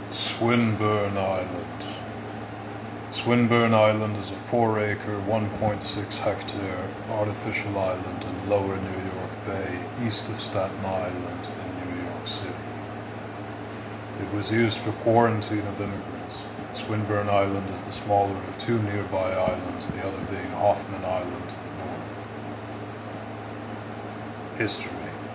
Swinburne Island. Swinburne Island is a 4-acre, 1.6-hectare artificial island in lower New York Bay, east of Staten Island in New York City. It was used for quarantine of immigrants. Swinburne Island is the smaller of two nearby islands, the other being Hoffman Island to the north. History.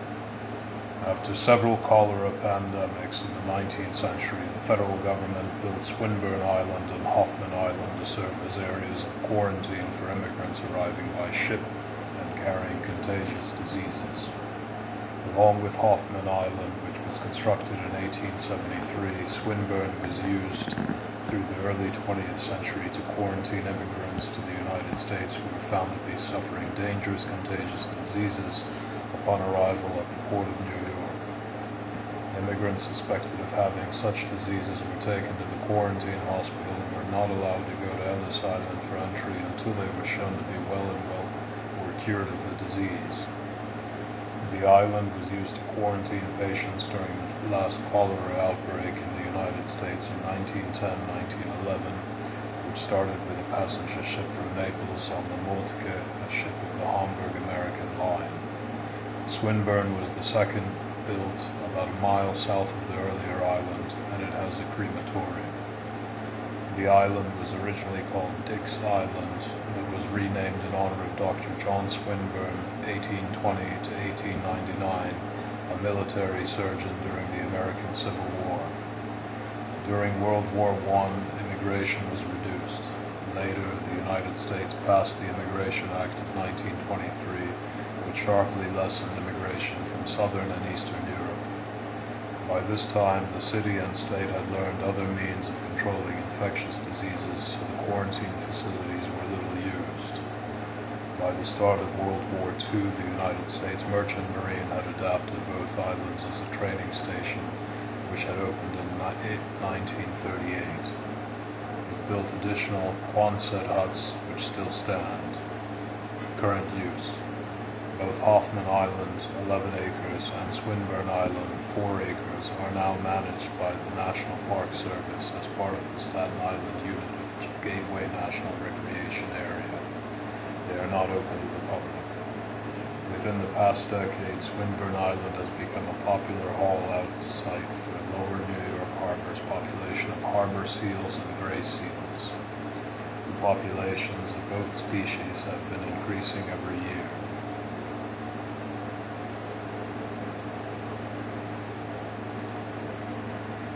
After several cholera pandemics in the 19th century, the federal government built Swinburne Island and Hoffman Island to serve as areas of quarantine for immigrants arriving by ship and carrying contagious diseases. Along with Hoffman Island, which was constructed in 1873, Swinburne was used through the early 20th century to quarantine immigrants to the United States who were found to be suffering dangerous contagious diseases upon arrival at the port of New York. Immigrants suspected of having such diseases were taken to the quarantine hospital and were not allowed to go to Ellis Island for entry until they were shown to be well or cured of the disease. The island was used to quarantine patients during the last cholera outbreak in the United States in 1910-1911, which started with a passenger ship from Naples on the Moltke, a ship of the Hamburg American Line. Swinburne was the second built about a mile south of the earlier island, and it has a crematorium. The island was originally called Dick's Island, but was renamed in honor of Dr. John Swinburne, 1820 to 1899, a military surgeon during the American Civil War. During World War I, immigration was reduced. Later, the United States passed the Immigration Act of 1923, which sharply lessened immigration from southern and eastern Europe. By this time, the city and state had learned other means of controlling infectious diseases, so the quarantine facilities were little used. By the start of World War II, the United States Merchant Marine had adapted both islands as a training station, which had opened in 1938. It built additional Quonset huts, which still stand. Current use. Both Hoffman Island, 11 acres, and Swinburne Island, 4 acres, are now managed by the National Park Service as part of the Staten Island unit of Gateway National Recreation Area. They are not open to the public. Within the past decade, Swinburne Island has become a popular haul-out site for lower New York Harbor's population of harbor seals and gray seals. The populations of both species have been increasing every year.